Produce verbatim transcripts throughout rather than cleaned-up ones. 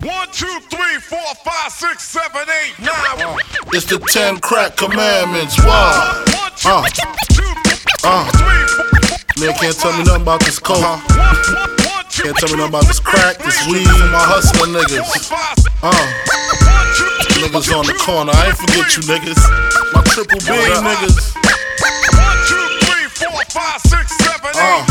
One, two, three, four, five, six, seven, eight, nine. Uh, it's the ten crack commandments. Wow. Uh, uh. Man can't tell me nothing about this coke. Can't tell me nothing about this crack, this weed, and my hustling niggas. Uh. Niggas on the corner, I ain't forget you niggas. My triple B niggas. One, two, three, four, five, six, seven, eight,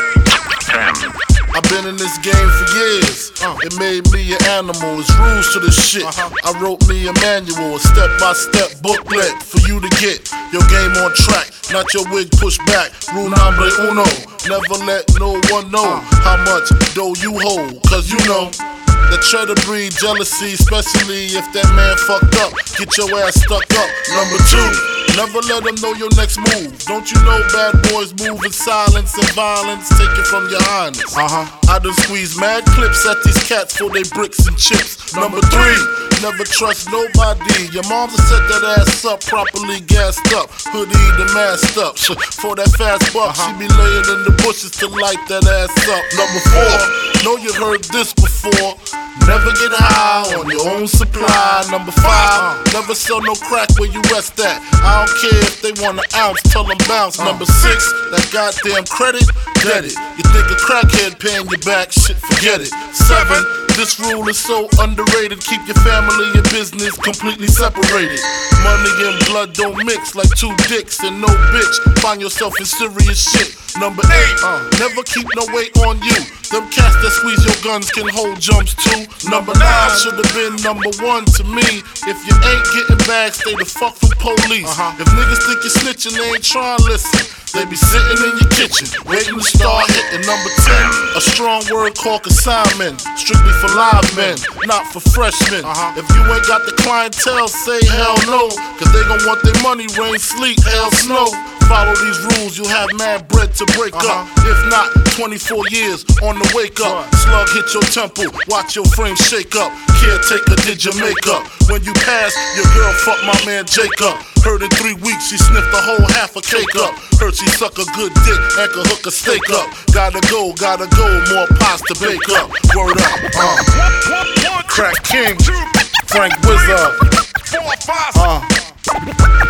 nine. I've been in this game for years. Uh, it made me an animal. There's rules to this shit. Uh-huh. I wrote me a manual, a step-by-step booklet for you to get your game on track, not your wig pushed back. Rule number uno. Never let no one know how much dough you hold, cause you know that try to breed jealousy, especially if that man fucked up. Get your ass stuck up. Number two, never let them know your next move. Don't you know bad boys move in silence and violence? Take it from your highness. Uh-huh. I done squeeze mad clips at these cats for they bricks and chips. Number three, never trust nobody. Your mom's set that ass up, properly gassed up, hoodie the masked up. For that fast buck, uh-huh. She be laying in the bushes to light that ass up. Number four, know you heard this before. Never get high on your own supply. Number five, never sell no crack where you rest at. I don't care if they want an ounce, tell them bounce. Number six, that goddamn credit, get it. You think a crackhead paying you back, shit, forget it. Seven, this rule is so underrated. Keep your family and business completely separated. Money and blood don't mix like two dicks and no bitch. Find yourself in serious shit. Number eight, uh, never keep no weight on you. Them cats that squeeze your guns can hold jumps too. Number nine should have been number one to me. If you ain't getting back, stay the fuck from police. Uh-huh. If niggas think you're snitching, they ain't trying to listen. They be sitting in your kitchen, waiting to start hitting. Number ten, a strong word called consignment. Strictly for live men, not for freshmen. Uh-huh. If you ain't got the clientele, say hell no. Cause they gon' want their money, rain, sleet, hell, snow. Follow these rules, you'll have mad bread to break uh-huh. up. If not, twenty-four years on the wake up. Slug hit your temple, watch your frame shake up. Caretaker did your makeup. When you pass, your girl fucked my man Jacob. Heard in three weeks she sniffed the whole half a cake up. Heard she suck a good dick and could hook a steak up. Gotta go, gotta go, more pots to bake up. Word up, uh. Crack King, Frank Wizard. Uh.